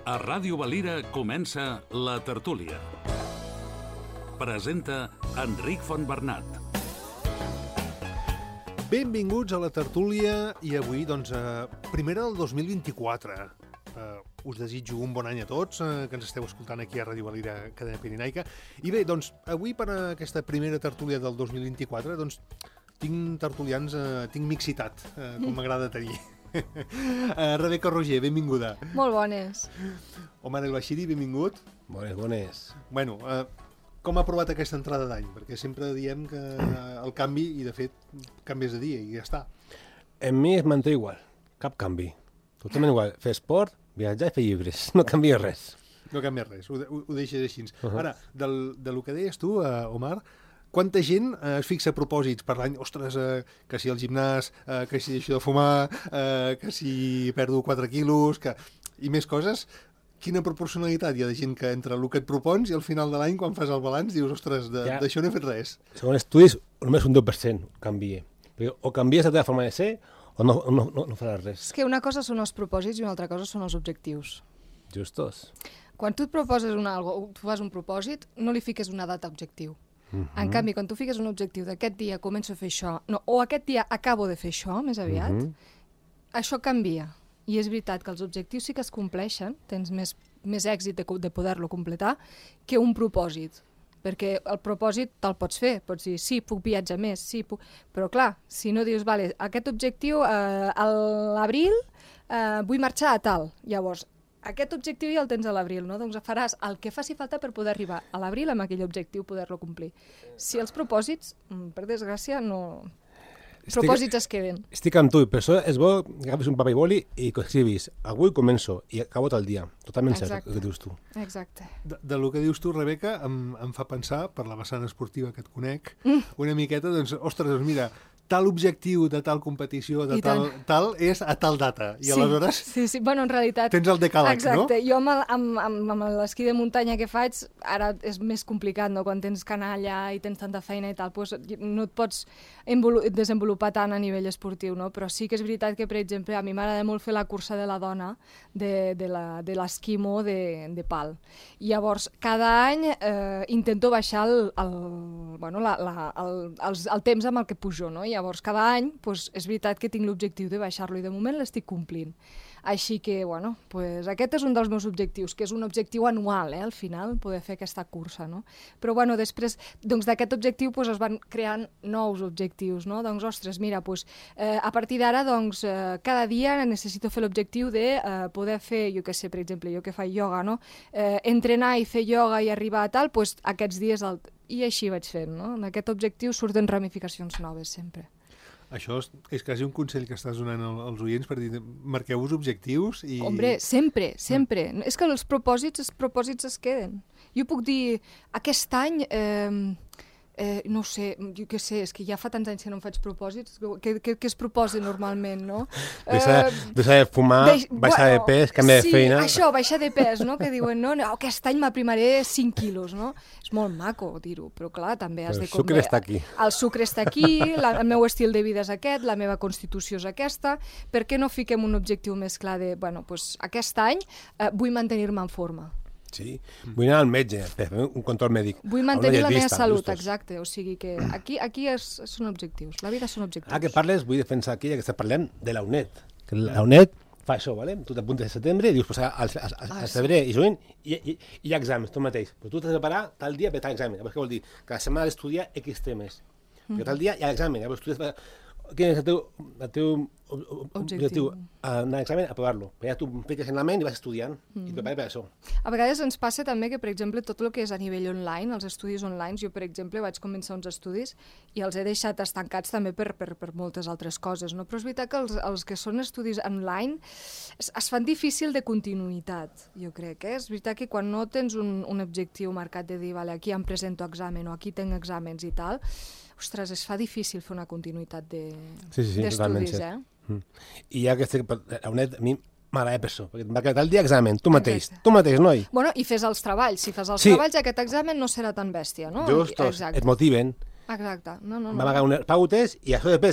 A Ràdio Valira comença La Tertúlia. Presenta Enric Fontbernat. Benvinguts a La Tertúlia i avui, primera del 2024. Us desitjo un bon any a tots que ens esteu escoltant aquí a Ràdio Valira, Cadena Pirinaica. I bé, avui per a aquesta primera tertúlia del 2024, tinc tertulians, tinc mixitat, com m'agrada tenir. Rebeca Roger, benvinguda. Molt bones. Omar El Bashiri, benvingut. Bones. Bueno, com ha aprovat aquesta entrada d'any? Perquè sempre diem que el canvi, i de fet, canvies de dia i ja està. En mi es manté igual, cap canvi. Totalment igual. Fer esport, viatjar i fer llibres. No canvia res. No canvia res, ho deixes així. Ara, del que deies tu, Omar, quanta gent es fixa propòsits per l'any? Ostres, que si el gimnàs, que si deixo de fumar, que si perdo 4 quilos, i més coses. Quina proporcionalitat hi ha de gent que entre el que et propons i al final de l'any, quan fas el balanç, dius, ostres, d'això no he fet res. Segons estudis, només un 10% canvia. O canvies la teva forma de ser o no faràs res. És que una cosa són els propòsits i una altra cosa són els objectius. Justos. Quan tu et proposes tu fas un propòsit, no li fiques una data objectiu. En canvi, quan tu fiques un objectiu d'aquest dia començo a fer això, o aquest dia acabo de fer això, més aviat, això canvia. I és veritat que els objectius sí que es compleixen, tens més èxit de poder-lo completar, que un propòsit. Perquè el propòsit te'l pots fer, pots dir, sí, puc viatjar més, sí, puc... Però clar, si no dius, vale, aquest objectiu, a l'abril vull marxar a tal, llavors, aquest objectiu ja el tens a l'abril, no? Doncs faràs el que faci falta per poder arribar a l'abril amb aquell objectiu, poder-lo complir. Si els propòsits, per desgràcia, no... Propòsits es queden. Estic amb tu, per això és bo que agafis un paper i boli i que escrivis, avui començo i acabo tal dia. Totalment cert, el que dius tu. Exacte. Del que dius tu, Rebeca, em fa pensar, per la vessant esportiva que et conec, una miqueta, ostres, mira, tal objectiu de tal competició, de tal és a tal data. I aleshores sí. Bueno, en realitat... tens el decàleg, no? Exacte. Jo amb l'esquí de muntanya que faig, ara és més complicat, no? Quan tens que anar allà i tens tanta feina i tal, doncs no et pots desenvolupar tant a nivell esportiu, no? Però sí que és veritat que, per exemple, a mi m'agrada molt fer la cursa de la dona de l'esquimo de pal. I llavors, cada any intento baixar el temps amb el que pujo, no? Llavors, cada any, és veritat que tinc l'objectiu de baixar-lo i de moment l'estic complint. Així que, aquest és un dels meus objectius, que és un objectiu anual, al final, poder fer aquesta cursa, no? Però, després d'aquest objectiu es van creant nous objectius, no? Doncs, ostres, mira, a partir d'ara, cada dia necessito fer l'objectiu de poder fer, jo què sé, per exemple, jo que faig ioga, no? Entrenar i fer ioga i arribar a tal, aquests dies... I així vaig fent, no? En aquest objectiu surten ramificacions noves, sempre. Això és quasi un consell que estàs donant als oients per dir, marqueu-vos objectius i... Hombre, sempre. És que els propòsits es queden. Jo puc dir, aquest any... no sé, jo què sé, és que ja fa tants anys que no em faig propòsits, que es proposa normalment, no? Deixar de fumar, baixar de pes, canviar de feina... Sí, això, baixar de pes, no? Que diuen, no, aquest any m'aprimaré 5 quilos, no? És molt maco dir-ho, però clar, també has de... El sucre està aquí. El sucre està aquí, el meu estil de vida és aquest, la meva constitució és aquesta, per què no fiquem un objectiu més clar de, aquest any vull mantenir-me en forma? Sí, vull anar al metge per fer un control mèdic. Vull mantenir la meva salut, exacte. O sigui que aquí són objectius, la vida són objectius. Ara que parles, vull defensar aquí, ja que estàs parlant, de la UNED. Que la UNED fa això, ¿vale? Tu t'apuntes a setembre i dius, al febrer i juny hi ha exàmens, tu mateix. Però tu t'has de preparar tal dia per tal examen. Llavors què vol dir? Que la setmana has d'estudiar X temes. Perquè tal dia hi ha l'examen. Llavors tu quin és el teu objectiu? Anar a l'examen, aprovar-lo. Però ja tu fiques en la ment i vas estudiant i et prepares per això. A vegades ens passa també que, per exemple, tot el que és a nivell online, els estudis online, jo, per exemple, vaig començar uns estudis i els he deixat estancats també per moltes altres coses, no? Però és veritat que els que són estudis online es fan difícil de continuïtat, jo crec. És veritat que quan no tens un objectiu marcat de dir, vale, aquí em presento examen o aquí tinc exàmens i tal, ostres, es fa difícil fer una continuïtat d'estudis, I ja que a UNED, a mi m'agrada per això, perquè et marca tal dia examen, tu mateix, noi. Bueno, i fes els treballs, si fas els treballs aquest examen no serà tan bèstia, no? Justos, et motiven. Exacte, no. Vam agafar unes pautes i això després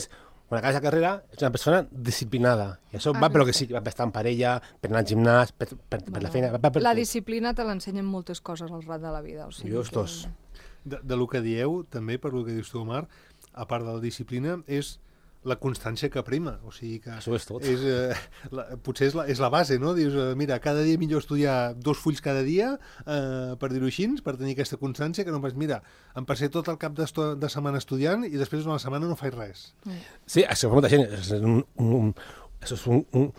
quan acabes la carrera, ets una persona disciplinada. I això va per lo que sí, va per estar en parella, per anar al gimnàs, per la feina, va per La tot. disciplina te l'ensenyen moltes coses al rat de la vida. O sigui Justos. De lo que dieu, també, per lo que dius tu, Omar, a part de la disciplina, és la constància que prima. O sigui que Això és tot. potser és la base, no? Dius, mira, cada dia millor estudiar 2 fulls cada dia, per dir-ho així, per tenir aquesta constància, que no pas, mira, em passé tot el cap de setmana estudiant i després una setmana no faig res. Sí, això fa molta gent. Això és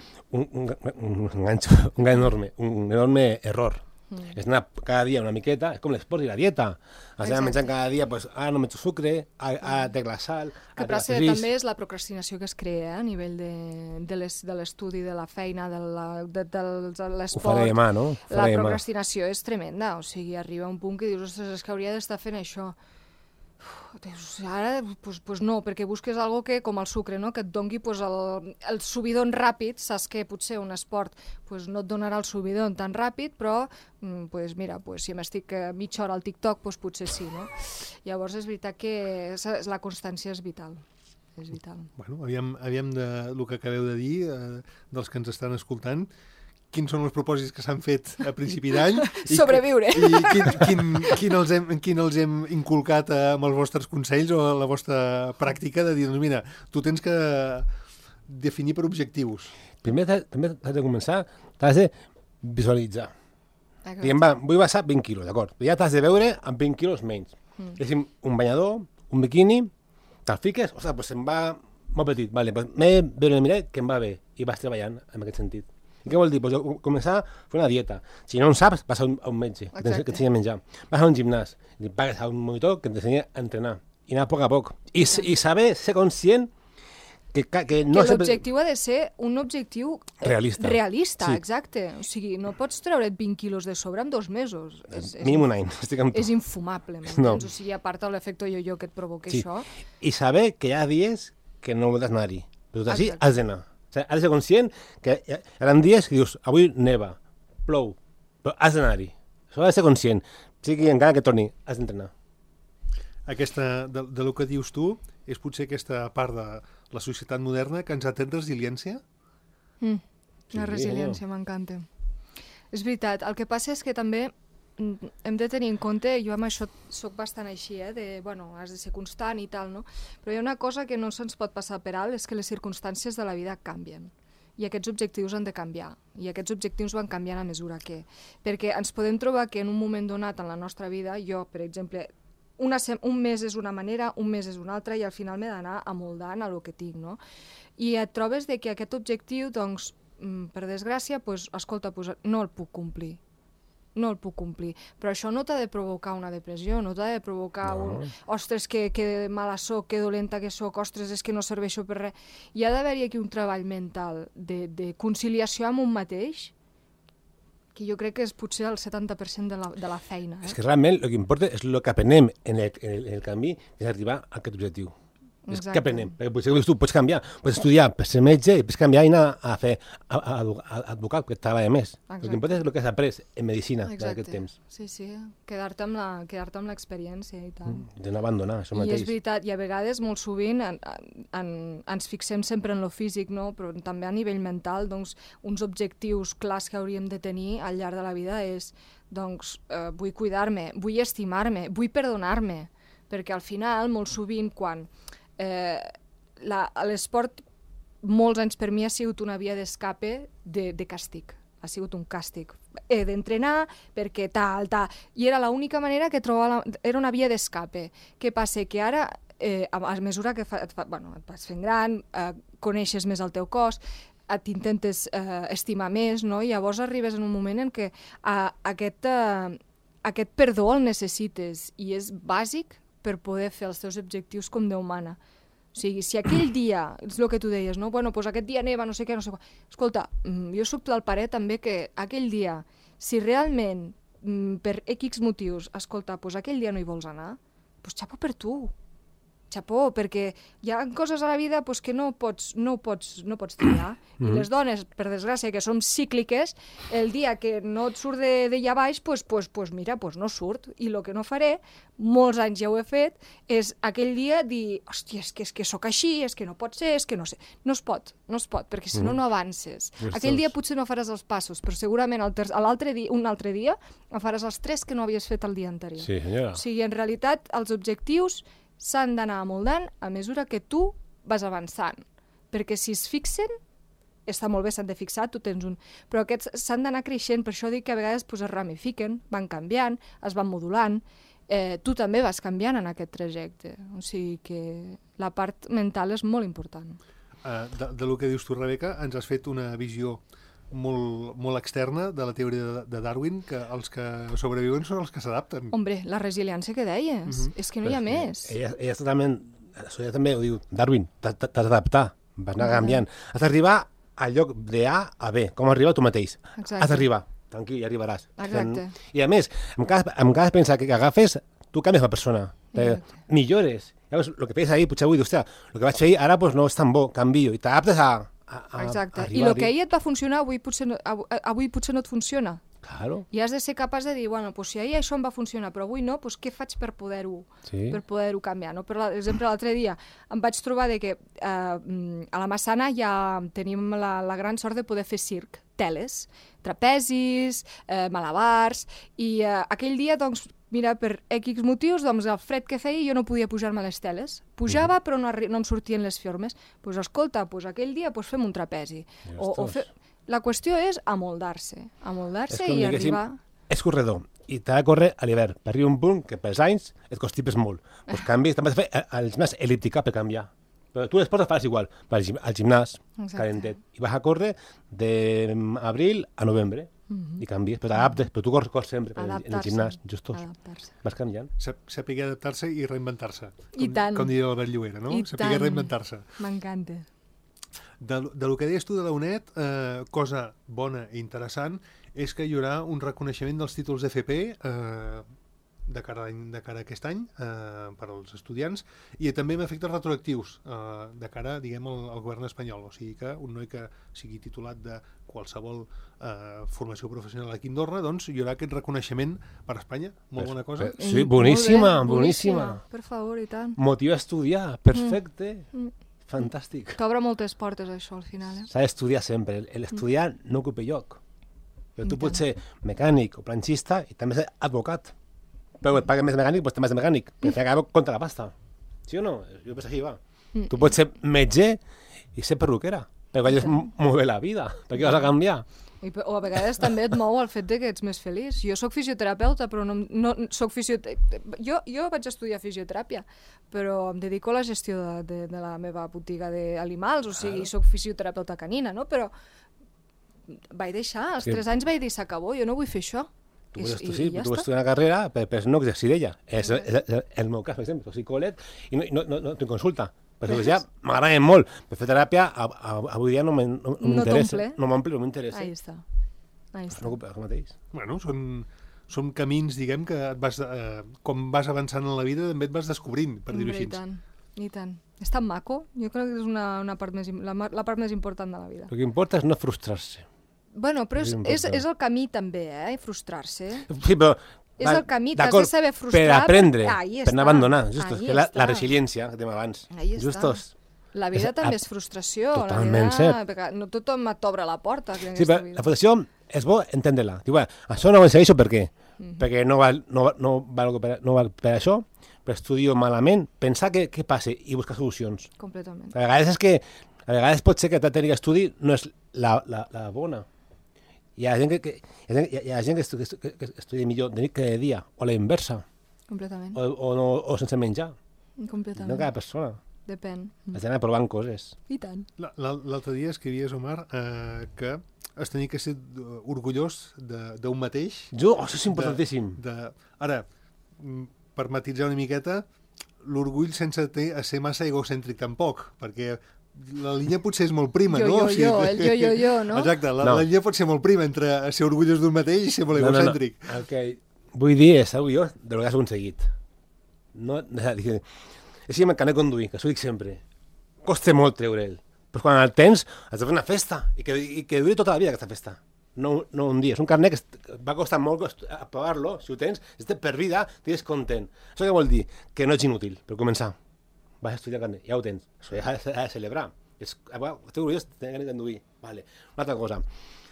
un gran enorme error. És anar cada dia una miqueta, és com l'esport i la dieta. Has d'anar menjant cada dia, doncs, no menjo sucre, ara trec la sal, Que també és la procrastinació que es crea a nivell de l'estudi, de la feina, de l'esport. Ho faré demà, no? La procrastinació és tremenda, o sigui, arriba un punt que dius, ostres, és que hauria d'estar fent això. Dius, ara, pues no, perquè busques algo que, com el sucre, no? Que et dongui el subidon ràpid. Saps que potser un esport no et donarà el subidon tan ràpid, però mira, si m'estic mitja hora al TikTok, potser sí, no? Llavors és veritat que la constància és vital. És vital. Bueno, aviam del que acabeu de dir, dels que ens estan escoltant, quins són els propòsits que s'han fet a principi d'any. Sobreviure. I quin els hem inculcat amb els vostres consells o la vostra pràctica de dir, doncs mira, tu tens que definir per objectius. Primer has de començar, t'has de visualitzar. Diguem, vull baixar 20 quilos, d'acord? Ja t'has de veure amb 20 quilos menys. Un banyador, un biquini, te'l fiques, ostres, doncs em va molt petit, vale, doncs m'he de veure en el mirall que em va bé, i vas treballant en aquest sentit. I què vol dir? Pues començar a fer una dieta. Si no en saps, vas a un metge que t'ensenya a menjar. Vas a un gimnàs, i pagues a un monitor que t'ensenya a entrenar. I anar a poc a poc. I saber, ser conscient que no sempre... l'objectiu ha de ser un objectiu realista. Realista, sí. Exacte. O sigui, no pots treure't 20 quilos de sobre en 2 mesos. Mínim un any. És infumable, m'entens? O sigui, a part de l'efecte yo-yo que et provoca això. I saber que hi ha dies que no vols anar-hi. Però així has d'anar. Has de ser conscient que hi ha dies que dius, avui neva, plou, però has d'anar-hi. Això has de ser conscient. Sigui encara que torni, has d'entrenar. Aquesta, de lo que dius tu, és potser aquesta part de la societat moderna que ens atén resiliència? La resiliència, m'encanta. És veritat. El que passa és que també hem de tenir en compte, jo amb això soc bastant així, has de ser constant i tal, no? Però hi ha una cosa que no se'ns pot passar per alt, és que les circumstàncies de la vida canvien. I aquests objectius han de canviar. I aquests objectius van canviant a mesura que... Perquè ens podem trobar que en un moment donat en la nostra vida, jo, per exemple, un mes és una manera, un mes és una altra, i al final m'he d'anar amoldant a lo que tinc, no? I et trobes que aquest objectiu, doncs, per desgràcia, escolta, no el puc complir. No el puc complir. Però això no t'ha de provocar una depressió, no t'ha de provocar ostres, que mala soc, que dolenta que soc, ostres, és que no serveixo per res. Hi ha d'haver-hi aquí un treball mental de conciliació amb un mateix, que jo crec que és potser el 70% de la feina. És que realment el que importa és el que aprenem en el camí és arribar a aquest objectiu. És que aprenem, perquè potser tu pots canviar, pots estudiar per ser metge i pots canviar i anar a fer advocat, perquè treballa més. El que importa és el que has après en medicina d'aquest temps. Sí, quedar-te amb l'experiència i tal. De no abandonar, això mateix. I és veritat, i a vegades, molt sovint, ens fixem sempre en lo físic, no? Però també a nivell mental, doncs, uns objectius clars que hauríem de tenir al llarg de la vida és, doncs, vull cuidar-me, vull estimar-me, vull perdonar-me, perquè al final, molt sovint, quan l'esport molts anys per mi ha sigut una via d'escape de càstig, ha sigut un càstig. He d'entrenar perquè tal, i era l'única manera que trobava, era una via d'escape. Què passa? Que ara, a mesura que et vas fent gran, coneixes més el teu cos, t'intentes estimar més, no? I llavors arribes en un moment en què aquest perdó el necessites i és bàsic per poder fer els teus objectius com Déu mana. O sigui, si aquell dia, és el que tu deies, no? Bueno, doncs aquest dia neva, no sé què, no sé què... Escolta, jo soc del parer també que aquell dia, si realment, per X motius, escolta, doncs aquell dia no hi vols anar, doncs xapo per tu. xapó, perquè hi ha coses a la vida pues, que no pots triar. I les dones, per desgràcia, que som cícliques, el dia que no et surt d'allà baix, mira, no surt. I el que no faré, molts anys ja ho he fet, és aquell dia dir, hòstia, és que sóc així, és que no pot ser, és que no sé. No es pot, perquè si no, no avances. Aquell dia potser no faràs els passos, però segurament un altre dia faràs els 3 que no havies fet el dia anterior. Sí, senyora. O sigui, en realitat, els objectius s'han d'anar amoldant a mesura que tu vas avançant. Perquè si es fixen, està molt bé, s'han de fixar, tu tens un... Però aquests s'han d'anar creixent, per això dic que a vegades es ramifiquen, van canviant, es van modulant, tu també vas canviant en aquest trajecte. O sigui que la part mental és molt important. De lo que dius tu, Rebeca, ens has fet una visió molt externa de la teoria de Darwin, que els que sobreviuen són els que s'adapten. Hombre, la resiliència que deies, és que no hi ha més. Ella és totalment... Ella també ho diu, Darwin, t'has d'adaptar, vas anar canviant. Has d'arribar al lloc de A a B, com arribar tu mateix. Exacte. Has d'arribar, tranquil, ja arribaràs. Exacte. I a més, en cada pensar que agafes, tu canvies la persona, millores. Llavors, el que feies ahir, potser avui, hòstia, el que vaig fer ahir, ara no és tan bo, canvio, i t'adaptes a Exacte. arribar. I el que ahir et va funcionar, avui potser no et funciona. Claro. I has de ser capaç de dir, bueno, pues si ahir això em va funcionar, però avui no, pues què faig per poder-ho canviar? No? Per exemple, l'altre dia em vaig trobar que a la Massana ja tenim la gran sort de poder fer circ, teles, trapezis, malabars, i aquell dia, doncs, mira, per X motius, doncs el fred que feia jo no podia pujar-me a les teles. Pujava però no em sortien les formes. Doncs escolta, aquell dia fem un trapezi. La qüestió és amoldar-se i arribar... És corredor, i t'ha de córrer a l'hivern, per arribar a un punt que pels anys et constipes molt. Doncs canvis, també has de fer el gimnàs elíptica per canviar. Però tu l'esport el faràs igual, al gimnàs, calentet, i vas a córrer d'abril a novembre. I canvies, però t'adaptes, però tu corres sempre en el gimnàs, justos. Vas canviant. Saber adaptar-se i reinventar-se. I tant. Com diria l'Albert Llobera, no? Saber reinventar-se. M'encanta. Del que deies tu de la UNED, cosa bona i interessant, és que hi haurà un reconeixement dels títols d'FP de cara a aquest any per als estudiants, i també amb efectes retroactius de cara, diguem, al govern espanyol. O sigui que un noi que sigui titulat de qualsevol formació professional aquí a Andorra, doncs hi haurà aquest reconeixement per Espanya. Molt bona cosa. Sí, boníssima. Per favor, i tant. Motiu a estudiar, perfecte. Fantàstic. T'obre moltes portes, això, al final. S'ha d'estudiar sempre. L'estudiar no ocupa lloc. Però tu pots ser mecànic o planxista i també ser advocat. Però et paguen més mecànic, doncs també és mecànic. Perquè acaba contra la pasta. Sí o no? Jo penso que va. Tu pots ser metge i ser perruquera. Perquè guanyes molt bé la vida. Per què vas a canviar? O a vegades també et mou el fet que ets més feliç. Jo sóc fisioterapeuta, però no soc fisioterapeuta. Jo vaig estudiar fisioteràpia, però em dedico a la gestió de la meva botiga d'animals, o sigui, soc fisioterapeuta canina, no? Però vaig deixar, als 3 anys vaig dir, s'acabó, jo no vull fer això. Tu vols estudiar una carrera, però no exercir d'ella. És el meu cas, per exemple, soc psicòleg i no tinc consulta. Però ja m'agraden molt. Per fer teràpia, avui dia no m'interessa. No m'omple, no m'interessa. Ahí està. No ocupa el mateix. Bueno, són camins, diguem, que com vas avançant en la vida també et vas descobrint, per dir-ho així. I tant. És tan maco. Jo crec que és la part més important de la vida. El que importa és no frustrar-se. Bueno, però és el camí també, frustrar-se. Sí, però... És el camí, t'has de saber frustrar... Per aprendre, per no abandonar. La resiliència que dèiem abans. Justos. La vida també és frustració. Totalment cert. No tothom t'obre la porta. Sí, però la frustració és bo entendre-la. Diu, això no ho segueixo per què? Perquè no val per això, però estudio malament, pensar què passa i buscar solucions. Completament. A vegades pot ser que la tècnica d'estudi no és la bona. Hi ha gent que estudia millor de nit que de dia, o la inversa. Completament. O sense menjar. Completament. No cada persona. Depèn. Has d'anar provant coses. I tant. L'altre dia escrivies, Omar, que has tenir que ser orgullós d'un mateix. Això és importantíssim. Ara, per matisar una miqueta, l'orgull sense ser massa egocèntric tampoc, perquè la línia potser és molt prima, no? El jo, no? Exacte, la línia pot ser molt prima entre ser orgullós d'un mateix i ser molt egocèntric. El que vull dir és orgullós de lo que has aconseguit. És com el carnet de conduir, que s'ho dic sempre. Costa molt treure'l. Però quan el tens, has de fer una festa i que duri tota la vida aquesta festa. No un dia. És un carnet que va costar molt aprovar-lo, si ho tens, és per vida, t'ires content. Això què vol dir? Que no ets inútil, per començar. Vas a estudiar el carnet, ja ho tens. Això ja s'ha de celebrar. Estic orgullós de tenir carnet de conduir. Vale. Una altra cosa.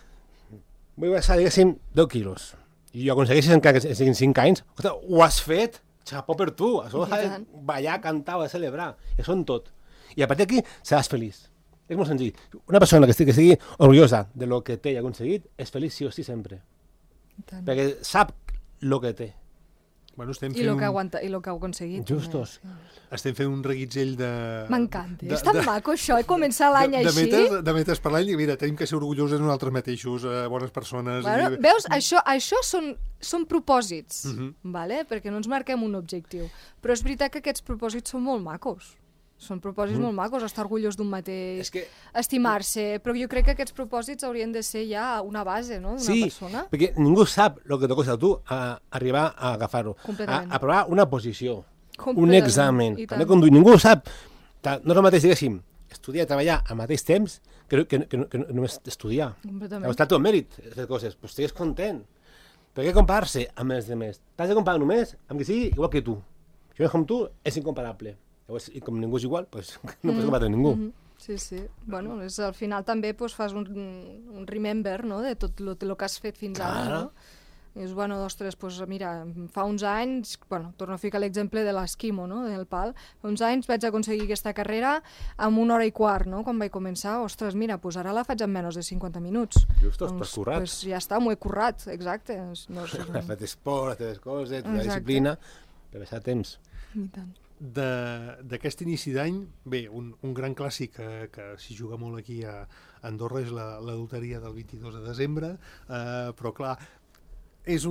Vull baixar, diguéssim, 10 quilos. I ho aconsegueixes encara que siguin 5 anys. Ostres, ho has fet? Xapó per tu. Això ho has de ballar, cantar, ho has de celebrar. Això en tot. I a partir d'aquí seràs feliç. És molt senzill. Una persona que estigui orgullosa de lo que té i ha aconseguit és feliç sí o sí sempre. Perquè sap lo que té. Bueno, I el que ha aconseguit. Justos. Estem fent un reguitzell de... M'encanta. És tan maco això, començar l'any així. De metes per l'any, i mira, tenim que ser orgullosos de nosaltres mateixos, bones persones... Bueno, veus, això són propòsits, vale? Perquè no ens marquem un objectiu. Però és veritat que aquests propòsits són molt macos. Són propòsits molt macos, estar orgullós d'un mateix, estimar-se, però jo crec que aquests propòsits haurien de ser ja una base, no?, d'una persona. Sí, perquè ningú sap el que te costa a tu arribar a agafar-ho. A aprovar una posició, un examen, ningú ho sap. No és el mateix, diguéssim, estudiar i treballar al mateix temps que només estudiar. Completament. Està tot mèrit, fer coses, però estigues content. Per què comparar-se amb els altres? T'has de comparar només amb qui sigui igual que tu. Si no és com tu, és incomparable. Llavors, i com ningú és igual, doncs no pots combatre ningú. Sí, sí. Bueno, al final també fas un remember, no?, de tot el que has fet fins ara, no? I dius, bueno, ostres, mira, fa uns anys, torno a ficar l'exemple de l'esquimo, no?, del pal, fa uns anys vaig aconseguir aquesta carrera amb 1 hora i quart, no?, quan vaig començar, ostres, mira, ara la faig en menys de 50 minuts. Just, t'has currat. Doncs ja està, m'ho he currat, exacte. Has fet esport, has fet coses, la disciplina, per passar temps. I tant. D'aquest inici d'any, bé, un gran clàssic que s'hi juga molt aquí a Andorra és la loteria del 22 de desembre, però clar, és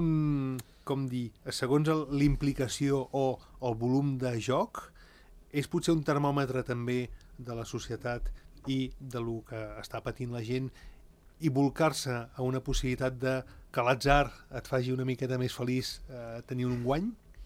com dir, segons l'implicació o el volum de joc, és potser un termòmetre també de la societat i de lo que està patint la gent, i volcar-se a una possibilitat de que l'atzar et faci una miqueta més feliç tenir un guany?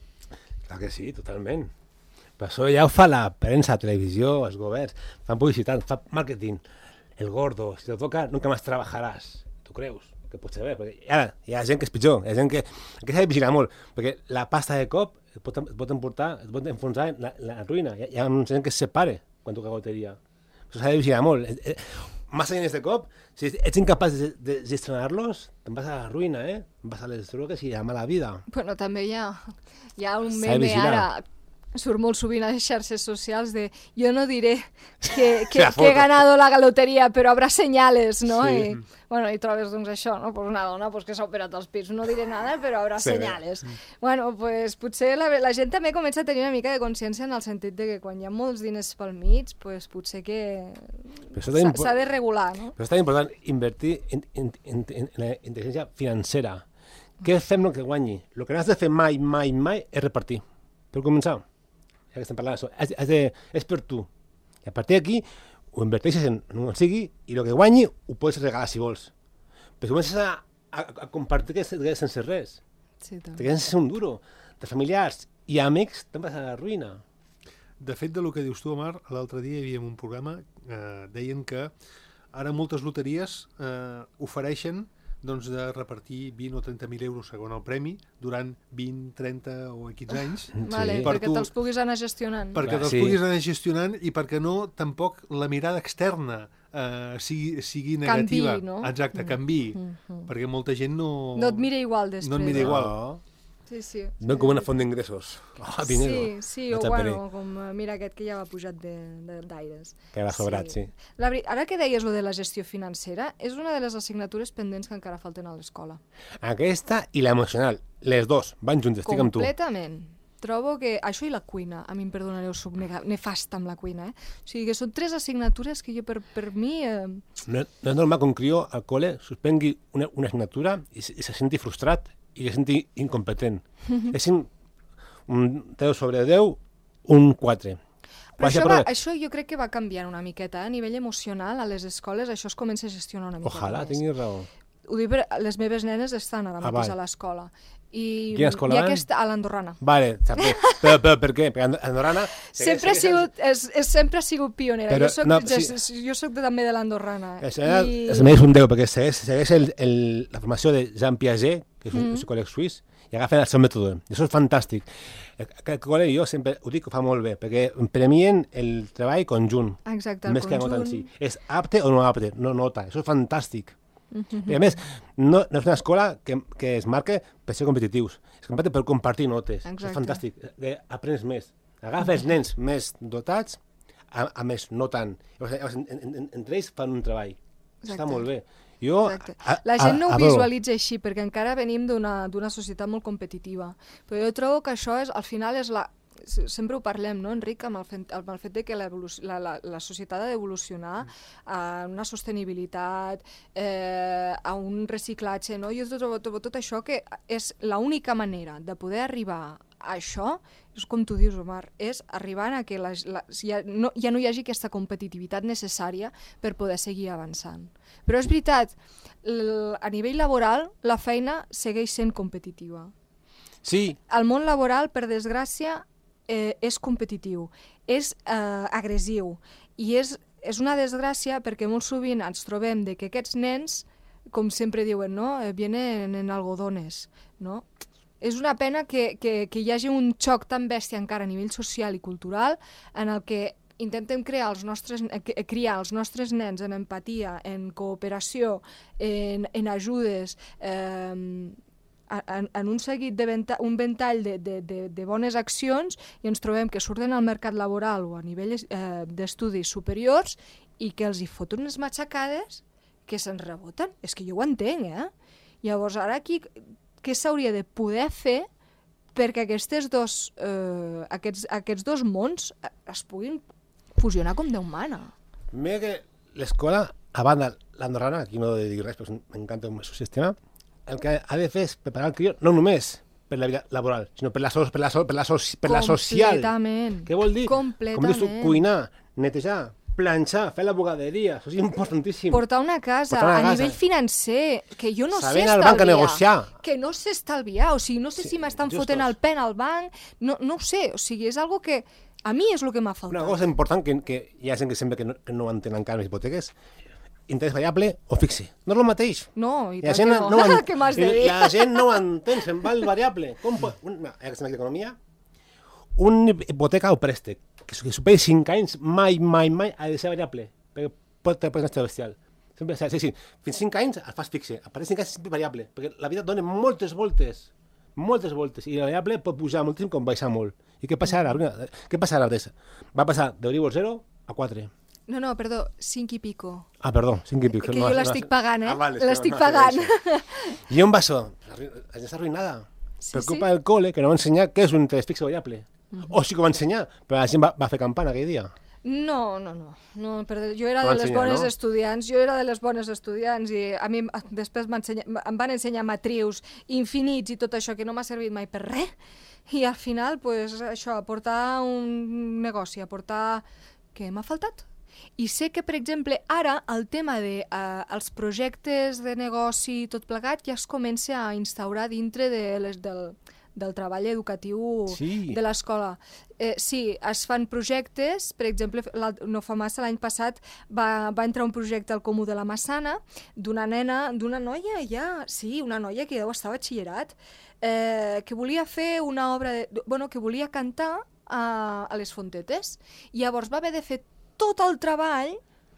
Clar que sí, totalment. Per això ja ho fa la premsa, la televisió, els governs, fan publicitat, fan màrqueting. El gordo, si te toca, nunca más trabajaràs. Tu creus? Que pot ser bé, perquè ara hi ha gent que és pitjor, hi ha gent que s'ha de vigilar molt, perquè la pasta de cop et pot enfonsar en la ruïna. Hi ha gent que es separa quan toca loteria. Això s'ha de vigilar molt. Massa diners de cop, si ets incapaç de gestionar-los, te'n vas a la ruïna, te'n vas a les drogues i a la mala vida. Bueno, també hi ha un meme ara, surt molt sovint a les xarxes socials de yo no diré que he ganado la loteria, però habrá señales, no? Sí. I trobes doncs això, no? Pues una dona que s'ha operat els pits, no diré nada, però habrá señales. Bueno, pues potser la gent també comença a tenir una mica de consciència en el sentit de que quan hi ha molts diners pel mig, pues potser que s'ha de regular, no? Però és tan important invertir en la intel·ligència financera. Què fem el que guanyi? El que no has de fer mai és repartir. Per començar, ja que estem parlant d'això, és per tu. I a partir d'aquí ho inverteixes en on sigui i el que guanyi ho pots regalar si vols. Però si comences a compartir sense res, te quedes sense un duro. De familiars i amics te'n vas a la ruïna. De fet, del que dius tu, Omar, l'altre dia hi havia un programa, deien que ara moltes loteries ofereixen de repartir 20 o 30.000 euros segons el premi durant 20, 30 o X anys. Perquè te'ls puguis anar gestionant. Perquè te'ls puguis anar gestionant i perquè no tampoc la mirada externa sigui negativa. Canviï, no? Exacte, canviï. Perquè molta gent no... No et mira igual després. No et mira igual. Sí. Ven com una font d'ingressos. Sí, o bueno, com mira aquest que ja va pujat d'aires. Que va sobrat, sí. Ara que deies lo de la gestió financera, és una de les assignatures pendents que encara falten a l'escola. Aquesta i l'emocional, les dos, van juntes, estic amb tu. Completament. Trobo que això i la cuina, a mi em perdonareu, soc nefasta amb la cuina, O sigui que són 3 assignatures que jo per mi... No és normal que un crió al col·le suspengui una assignatura i se senti frustrat i que senti incompetent. És un 10 sobre 10, un 4. Però això jo crec que va canviant una miqueta. A nivell emocional, a les escoles, això es comença a gestionar una miqueta Ojalà, tinguis raó. ho dic perquè les meves nenes estan ara mateix vale. a l'escola. I Quina escola hi ha van? aquesta, a l'Andorrana. Vale, però per què? Perquè Andorrana... Sempre ha sigut pionera. Però, jo soc també de l'Andorrana. Es mereix un 10, perquè segueix la formació de Jean Piaget, que és un psicòleg suís, i agafen el seu mètode. I això és fantàstic. El col·le jo sempre ho dic que ho fa molt bé, perquè premien el treball conjunt. Exacte, el més conjunt. que la nota en si. És apte o no apte, no nota. Això és fantàstic. I a més, no és una escola que es marca per ser competitius, es marca per compartir notes. Exacte. Això és fantàstic, aprens més. Agafa els nens més dotats, a més no tant. Entre ells fan un treball. Exacte. Està molt bé. Jo, la gent no ho visualitza així, perquè encara venim d'una societat molt competitiva. Però jo trobo que això al final és la... Sempre ho parlem, no, Enric, amb el fet de que la societat ha d'evolucionar a una sostenibilitat, a un reciclatge, no? Jo trobo tot això que és l'única manera de poder arribar a això, és com tu dius, Omar, és arribar a que ja no hi hagi aquesta competitivitat necessària per poder seguir avançant. Però és veritat, a nivell laboral la feina segueix sent competitiva. Sí. El món laboral, per desgràcia, és competitiu, és agressiu i és una desgràcia perquè molt sovint ens trobem que aquests nens, com sempre diuen, no? Vienen en algodones, no? És una pena que hi hagi un xoc tan bèstia encara a nivell social i cultural en el que intentem criar els nostres nens en empatia, en cooperació, en ajudes, en un seguit un ventall de bones accions, i ens trobem que surten al mercat laboral o a nivell d'estudis superiors i que els hi foten unes matxacades que se'n reboten. És que jo ho entenc, Llavors, ara aquí, què s'hauria de poder fer perquè aquests dos mons es puguin fusionar com Déu mana? Mira que l'escola, a banda, l'Andorrana, aquí no he de dir res, però m'encanta el seu sistema, el que ha de fer és preparar el crió no només per la vida laboral, sinó per la social. Completament. Què vol dir? Completament. Com dius tu, cuinar, netejar, planxar, fer la bugaderia, això és importantíssim. Portar una casa, a nivell financer, que jo no sé estalviar. Saber al banc a negociar. Que no sé estalviar, o sigui, no sé si m'estan fotent el pen al banc, no ho sé, o sigui, és algo que a mi és el que m'ha faltat. Una cosa important que hi ha gent que sembla que no entén encara les hipoteques, interès variable o fixe. No és el mateix. No, i tant que no. Què m'has de dir? La gent no ho entén, se'n va el variable. Aquesta d'economia, una hipoteca o préstec que superi 5 anys mai ha de ser variable, perquè pot tenir un estat bestial. Sempre, sí, fins 5 anys el fas fixe, a partir de 5 anys és sempre variable, perquè la vida et dona moltes voltes, i la variable pot pujar moltíssim com baixar molt. I què passa ara? Què passa ara? Va passar d'Euribor 0 a 4. No, perdó, 5 i pico. Ah, perdó, 5 i pico. Que jo l'estic pagant, Vale, l'estic pagant. I on va això? La gent està arruïnada. Per culpa del col·le, que no va ensenyar què és un interès fixe variable. O sí que ho va ensenyar, però la gent va fer campana aquell dia. No, jo era de les bones estudiants, i a mi després em van ensenyar matrius infinits i tot això que no m'ha servit mai per res, i al final, pues, això, aportar un negoci, aportar... Què m'ha faltat? I sé que, per exemple, ara el tema dels projectes de negoci i tot plegat ja es comença a instaurar dintre del treball educatiu de l'escola. Sí, es fan projectes, per exemple, no fa massa, l'any passat va entrar un projecte al Comú de la Massana d'una noia una noia que deu estar a batxillerat, que volia fer una obra, que volia cantar a les fontetes. Llavors va haver de fer tot el treball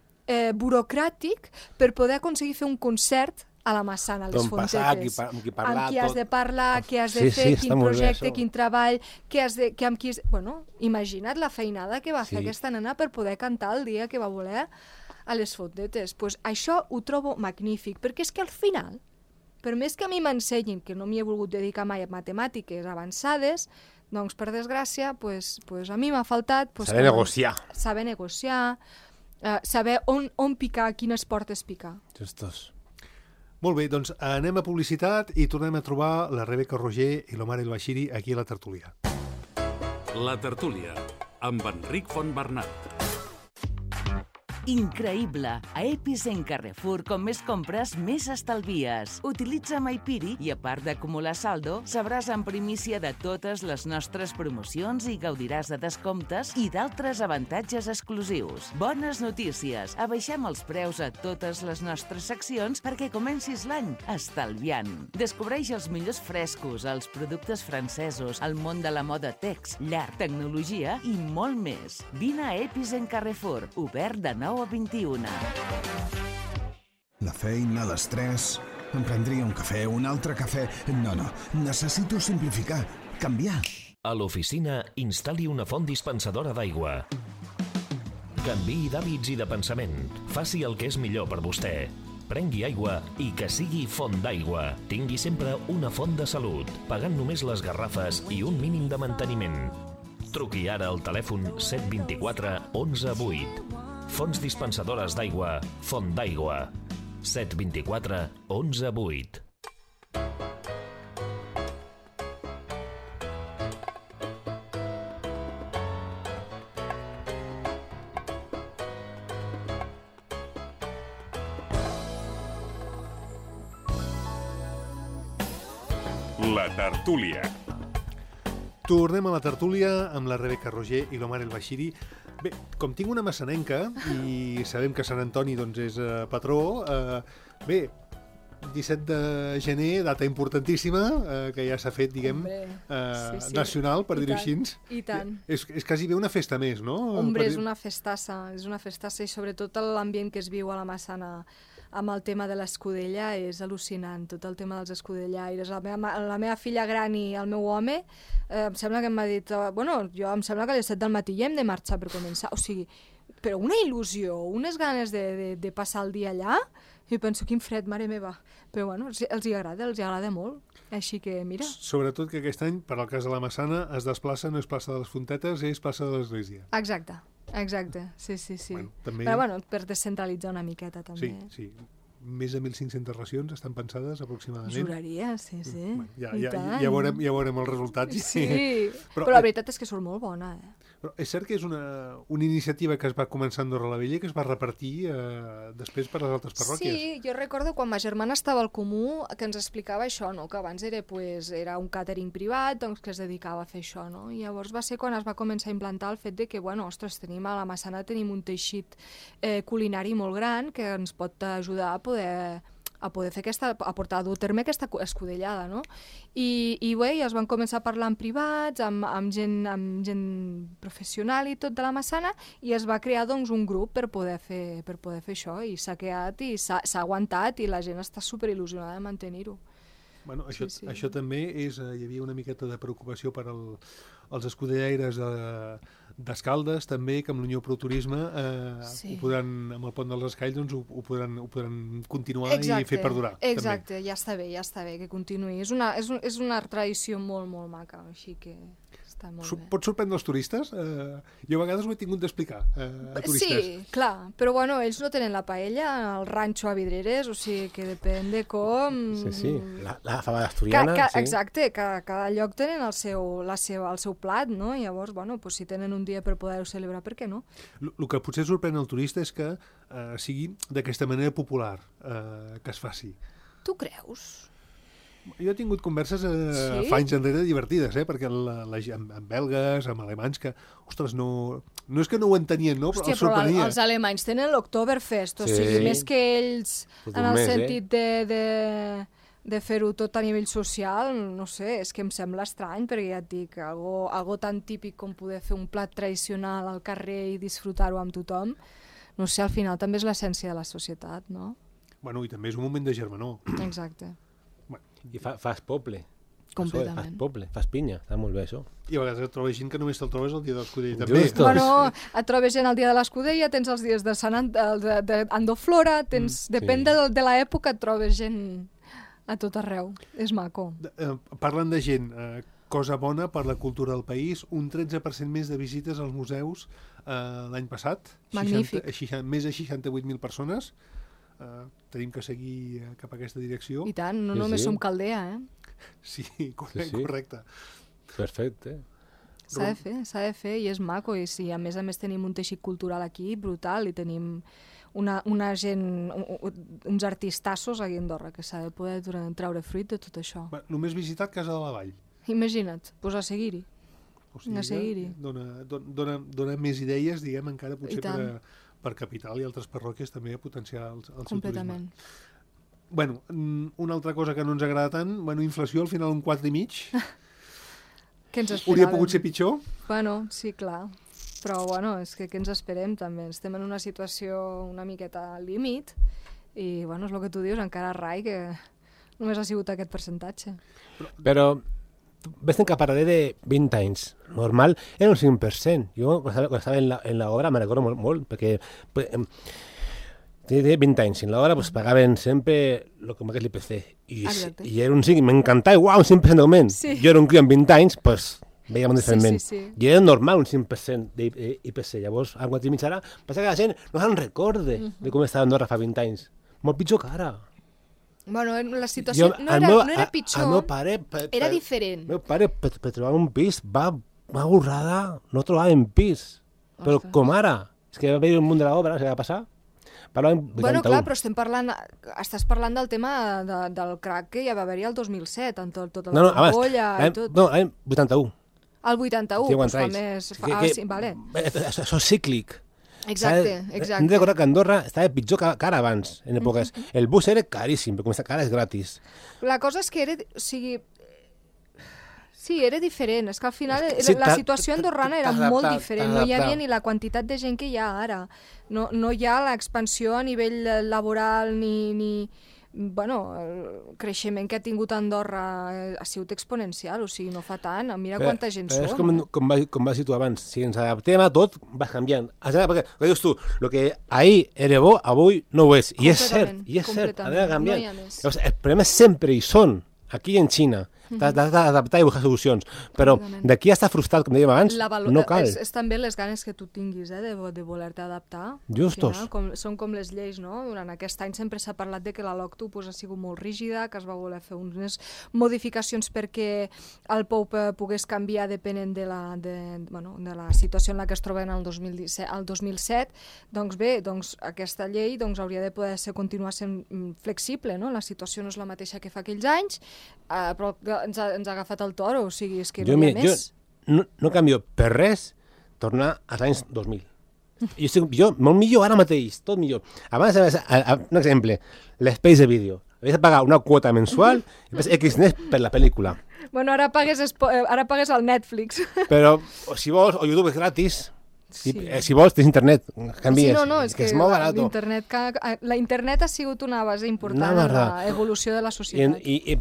burocràtic per poder aconseguir fer un concert a la Massana, a les fontetes. Amb qui parlar, amb qui has de parlar, què has de fer, quin projecte, quin treball, amb qui... Bueno, imagina't la feinada que va fer aquesta nena per poder cantar el dia que va voler a les fontetes. Pues això ho trobo magnífic, perquè és que al final, per més que a mi m'ensenyin, que no m'hi he volgut dedicar mai a matemàtiques avançades, doncs, per desgràcia, a mi m'ha faltat... Saber negociar. Saber negociar, saber on picar, quines portes picar. Justos. Molt bé, doncs anem a publicitat i tornem a trobar la Rebeca Roger i l'Omar El Bashiri aquí a la tertúlia. La tertúlia, amb Enric Fontbernat. increïble. A Epis en Carrefour, com més compres, més estalvies. Utilitza MyPiri i, a part d'acumular saldo, sabràs en primícia de totes les nostres promocions i gaudiràs de descomptes i d'altres avantatges exclusius. Bones notícies! Abaixem els preus a totes les nostres seccions perquè comencis l'any estalviant. Descobreix els millors frescos, els productes francesos, el món de la moda tex, llar, tecnologia i molt més. Vine a Epis en Carrefour, obert de 9 a 21. La feina, l'estrès... Em prendria un cafè, un altre cafè... No, necessito simplificar, canviar. A l'oficina, instal·li una font dispensadora d'aigua. Canviï d'hàbits i de pensament. Faci el que és millor per vostè. Prengui aigua i que sigui font d'aigua. Tingui sempre una font de salut, pagant només les garrafes i un mínim de manteniment. Truqui ara al telèfon 724 11 8. Fonts dispensadores d'aigua, Font d'Aigua. 724 11 8. La tertúlia. Tornem a la tertúlia amb la Rebeca Roger i l'Omar El Bashiri. Bé, com tinc una maçanenca i sabem que Sant Antoni doncs, és patró, bé, 17 de gener, data importantíssima, que ja s'ha fet, diguem, sí. Nacional, per dir-ho així. I tant. És quasi bé una festa més, no? És una festassa i sobretot l'ambient que es viu a la Massana amb el tema de l'escudella és al·lucinant, tot el tema dels escudellaires. La meva filla gran i el meu home, em sembla que m'ha dit, em sembla que a les 7 del matí ja hem de marxar per començar. O sigui, però una il·lusió, unes ganes de passar el dia allà, i penso, quin fred, mare meva. Però bueno, els agrada molt. Així que, mira... Sobretot que aquest any, per al cas de la Massana, es desplaça, no és plaça de les Fontetes, és plaça de l'Església. Exacte, sí. Bueno, també... Però bueno, per descentralitzar una miqueta també. Sí. Més de 1.500 racions estan pensades aproximadament. Juraria, sí. Bueno, ja veurem els resultats. Sí, però la veritat és que surt molt bona, Però és cert que és una iniciativa que es va començar a Andorra la Vella i que es va repartir després per les altres parròquies. Sí, jo recordo quan ma germana estava al Comú que ens explicava això, no? Que abans era un càtering privat doncs, que es dedicava a fer això. No? I llavors va ser quan es va començar a implantar el fet de que, tenim a la Massana un teixit culinari molt gran que ens pot ajudar a poder fer a dur a terme aquesta escudellada, no? I es van començar a parlar en privats, amb gent professional i tot de la Massana, i es va crear doncs, un grup per poder fer això, i s'ha creat i s'ha aguantat, i la gent està superil·lusionada de mantenir-ho. Bueno, això també hi havia una miqueta de preocupació per als escudellaires d'Escaldes, també, que amb l'Unió Pro Turisme amb el pont dels Escalls doncs, ho podran continuar i fer perdurar. Exacte, també. Ja està bé que continuï. És una tradició molt, molt maca, així que està molt bé. Pot sorprendre els turistes? Jo a vegades ho he tingut d'explicar a turistes. Sí, clar, però ells no tenen la paella al ranxo a Vidreres, o sigui que depèn de com... Sí, la fava asturiana. Exacte, cada lloc tenen el seu plat, no? Llavors, si tenen un dia per poder-ho celebrar, per què no? El que potser sorprèn el turista és que sigui d'aquesta manera popular, que es faci. Tu creus? Jo he tingut converses fa anys enrere divertides, perquè amb belgues, amb alemanys, que, ostres, no és que no ho entenien, no? Però els sorprenia. Però els alemanys tenen l'Oktoberfest, o sigui, més que ells en el sentit de fer-ho tot a nivell social, no sé, és que em sembla estrany, perquè ja et dic, algo tan típic com poder fer un plat tradicional al carrer i disfrutar-ho amb tothom, no sé, al final també és l'essència de la societat, no? Bueno, i també és un moment de germanor. Exacte. I fas poble. Completament. Fas poble, fas pinya, està molt bé això. I a vegades et trobes gent que només te'l trobes el dia de l'escudella també. Et trobes gent el dia de l'escudella, tens els dies d'Andoflora, depèn de l'època, et trobes gent a tot arreu. És maco. Parlant de gent, cosa bona per la cultura del país, un 13% més de visites als museus l'any passat. Magnífic. Més de 68.000 persones. Tenim que seguir cap a aquesta direcció. I tant, no només som Caldea, Sí, correcte. Perfecte. S'ha de fer i és maco, i sí, a més tenim un teixit cultural aquí brutal i tenim una gent, uns artistassos aquí a Andorra, que s'ha de poder treure fruit de tot això. Només visitat Casa de la Vall. Imagina't, a seguir-hi. O sigui, dona més idees, diguem, encara potser per Capital i altres parròquies també a potenciar el seu completament. Turisme. Bueno, una altra cosa que no ens agrada tant, inflació, al final un 4,5. Què ens esperàvem? Hauria pogut ser pitjor? Bueno, sí, clar. Però, bueno, és que què ens esperem, també? Estem en una situació una miqueta al límit i, bueno, és el que tu dius, encara rai que només ha sigut aquest percentatge. Però ves que parlaré de 20 anys. Normal era un 5%. Jo, quan estava en l'obra, me recordo molt, perquè té 20 anys. En l'obra pagaven sempre el que m'hagués l'IPC. I era un 5%, m'encantava, uau, un 5% d'augment. Jo era un criu amb 20 anys, doncs veiem un diferent. I era normal un 5% d'IPC. Llavors, a 4,5 ara, passa que la gent no se'n recorde de com estava Andorra fa 20 anys. Molt pitjor que ara. Bueno, la situació no era pitjor, el meu pare, era diferent. El meu pare, per trobar un pis, va borrada, no trobàvem pis. Però com ara, és que va haver un munt de l'obra, no sé què va passar. Bueno, clar, però estàs parlant del tema del crack que ja va haver-hi el 2007, amb tota la bombolla i tot. No, l'any 81. El 81, doncs fa més... Sí, vale. Això és cíclic. Exacte. Hem de recordar que Andorra estava pitjor que ara abans, en èpoques. El bus era caríssim, però com ara és gratis. La cosa és que era... Sí, era diferent. És que al final la situació andorrana era molt diferent. No hi havia ni la quantitat de gent que hi ha ara. No hi ha l'expansió a nivell laboral ni... Bueno, el creixement que ha tingut Andorra ha sigut exponencial, o sigui, no fa tant. Mira quanta gent som. És com vas dir tu abans. Si ens adaptem a tot, vas canviant. Perquè, què dius tu? El que ahir era bo, avui no ho és. I és cert, ha de canviar. Llavors, els problemes sempre hi són, aquí i en Xina. T'has d'adaptar i buscar solucions. Però d'aquí a estar frustrat, com dèiem abans, no cal. És també les ganes que tu tinguis de voler-te adaptar. Justos. Són com les lleis, no? Durant aquest any sempre s'ha parlat de que la LOCTU ha sigut molt rígida, que es va voler fer unes modificacions perquè el POU pogués canviar depenent de la situació en la que es troben el 2007. Doncs bé, aquesta llei hauria de poder continuar sent flexible, no? La situació no és la mateixa que fa aquells anys, però ens ha agafat el toro, o sigui, és que no hi ha més. Jo no canvio per res tornar als anys 2000. Jo, molt millor ara mateix, tot millor. Abans, un exemple, l'espai de vídeo. Havies de pagar una quota mensual i després Xnet per la pel·lícula. Bueno, ara pagues el Netflix. Però, si vols, o YouTube és gratis. Sí. Si vols, tens internet, canvies. No, és que és molt barat. La internet ha sigut una base important en l'evolució de la societat.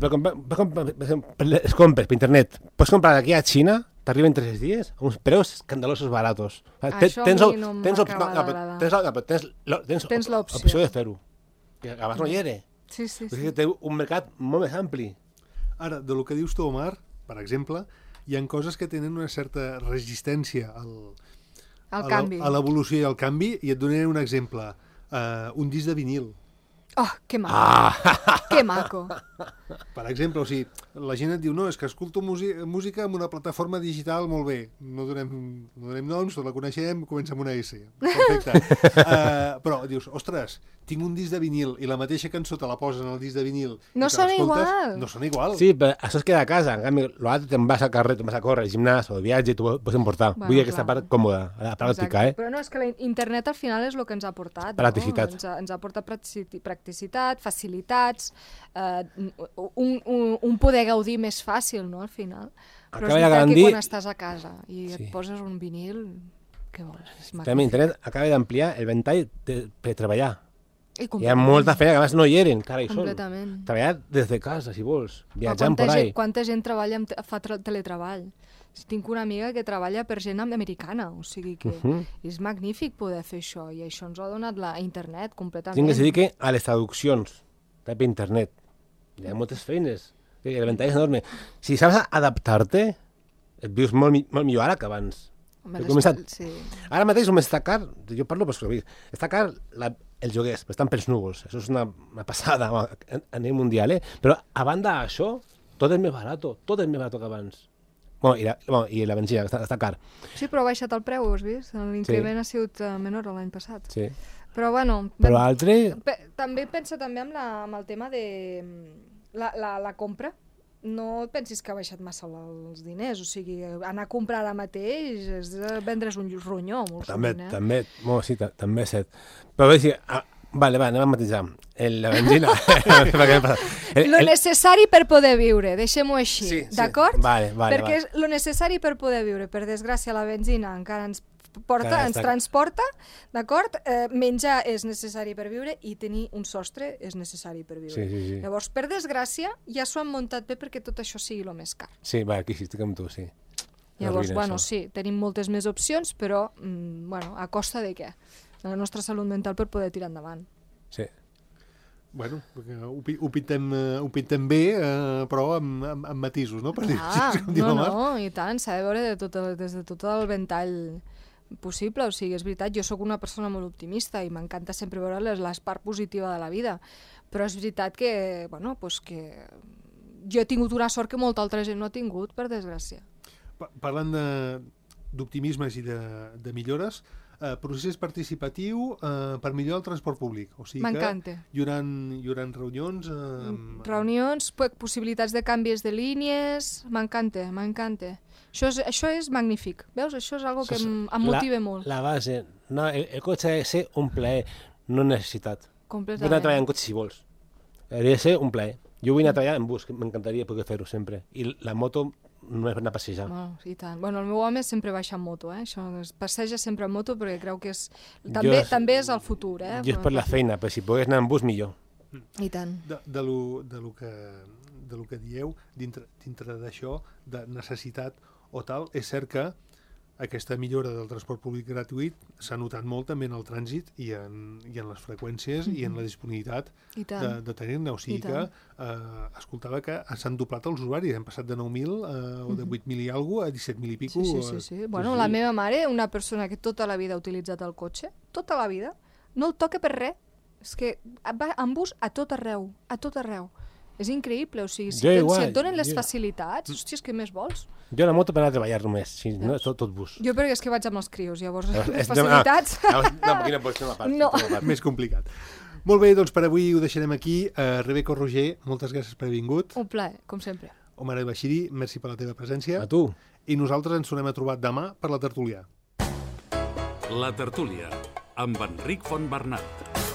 Les compres per internet, pots comprar d'aquí a Xina, t'arriben 3 dies, a uns preus escandalosos baratos. Això a mi no m'acaba d'agradar. Tens l'opció de fer-ho. Que abans no hi era. Sí. Té un mercat molt més ampli. Ara, de lo que dius tu, Omar, per exemple, hi ha coses que tenen una certa resistència a l'evolució i al canvi, i et donaré un exemple. Un disc de vinil. Oh, que maco. Que maco. Per exemple, o sigui, la gent et diu no, és que escolto música en una plataforma digital molt bé. No donem noms, tot la coneixem, comença amb una S. Perfecte. Però dius, ostres, tinc un disc de vinil i la mateixa cançó te la posen al disc de vinil. No sona igual. No sona igual. Sí, però això es queda a casa. En canvi, l'altre te'n vas al carrer, te'n vas a córrer, al gimnàs o de viatge, t'ho pots emportar. Vull dir aquesta part còmoda, a la pràctica, Però no, és que l'internet al final és el que ens ha portat. Practicitat. Ens ha portat practicitat, facilitats, un poder gaudir més fàcil, no, al final. Però és veritat que quan estàs a casa i et poses un vinil, què vols? També internet acaba d'ampliar el ventall per treballar. Hi ha molta feina que abans no hi eren, cara, hi són. Treballar des de casa, si vols, viatjant por ahí. Quanta gent fa teletreball? Tinc una amiga que treballa per gent americana, o sigui que és magnífic poder fer això, i això ens ho ha donat internet completament. Tinc que dir que a les traduccions per internet hi ha moltes feines, el ventall és enorme. Si saps adaptar-te, et vius molt millor ara que abans. Ara mateix només està car, jo parlo per servir, està car els joguers, estan pels núvols, això és una passada a nivell mundial, però a banda d'això, tot és més barat que abans. I la benzina, que està car. Sí, però ha baixat el preu, ho has vist? L'increment ha sigut menor l'any passat. Sí. Però bueno... Però l'altre... També pensa també amb el tema de la compra. No pensis que ha baixat massa els diners, o sigui, anar a comprar ara mateix és vendre's un ronyó, molt sovint, També, sí, també és cert. Però a veure, vale, anem a matisar. La benzina... Lo necessari per poder viure, deixem-ho així, sí, d'acord? Vale. Perquè és lo necessari per poder viure. Per desgràcia, la benzina encara ens transporta, d'acord? Menjar és necessari per viure i tenir un sostre és necessari per viure. Sí. Llavors, per desgràcia, ja s'ho han muntat bé perquè tot això sigui el més car. Sí, aquí sí, estic amb tu, sí. Llavors, sí, tenim moltes més opcions, però, a costa de què? De la nostra salut mental per poder tirar endavant. Sí. Bueno, ho pintem bé, però amb matisos, no? I tant, s'ha de veure des de tot el ventall possible, o sigui, és veritat, jo sóc una persona molt optimista i m'encanta sempre veure la part positiva de la vida, però és veritat que, que jo he tingut una sort que molta altra gent no ha tingut, per desgràcia. Parlant d'optimismes i de millores, procés participatiu per millorar el transport públic. O sigui que hi haurà reunions... Reunions, possibilitats de canvis de línies... M'encanta. Això és magnífic. Veus? Això és una cosa que em motiva molt. La base. No, el cotxe ha de ser un plaer, no necessitat. Completament. Vull anar a treballar en cotxe si vols. Hauria de ser un plaer. Jo vull anar a treballar en bus, que m'encantaria poder fer-ho sempre. I la moto no és per anar a passejar. I tant. El meu home sempre baixa en moto, Això passeja sempre en moto perquè creu que és... També és el futur, Jo és per la feina, però si pogués anar en bus, millor. I tant. De lo que dieu, dintre d'això, de necessitat o tal, és cert que aquesta millora del transport públic gratuït s'ha notat molt també en el trànsit i en les freqüències i en la disponibilitat de tenir-ne. O sigui que escoltava que s'han doblat els usuaris, hem passat de 9.000 o de 8.000 i alguna cosa a 17.000 i pico. Sí. La meva mare, una persona que tota la vida ha utilitzat el cotxe, tota la vida, no el toca per res. És que va en bus a tot arreu. És increïble, o sigui, si et donen les facilitats, hòstia, és que més vols? Jo la moto per anar a treballar només, no tot bus. Jo perquè és que vaig amb els crios, llavors les facilitats... No, quina pot ser una part. No. Més complicat. Molt bé, doncs per avui ho deixarem aquí. Rebeca o Roger, moltes gràcies per haver vingut. Un plaer, com sempre. Omar El-Bashiri, merci per la teva presència. A tu. I nosaltres ens tornem a trobar demà per la tertúlia. La tertúlia, amb Enric Fontbernat.